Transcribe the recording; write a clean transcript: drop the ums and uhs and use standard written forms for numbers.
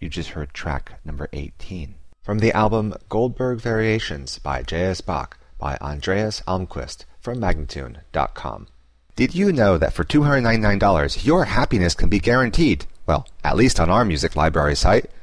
You just heard track number 18. From the album Goldberg Variations by J.S. Bach by Andreas Almquist from Magnatune.com. Did you know that for $299, your happiness can be guaranteed? Well, at least on our music library site.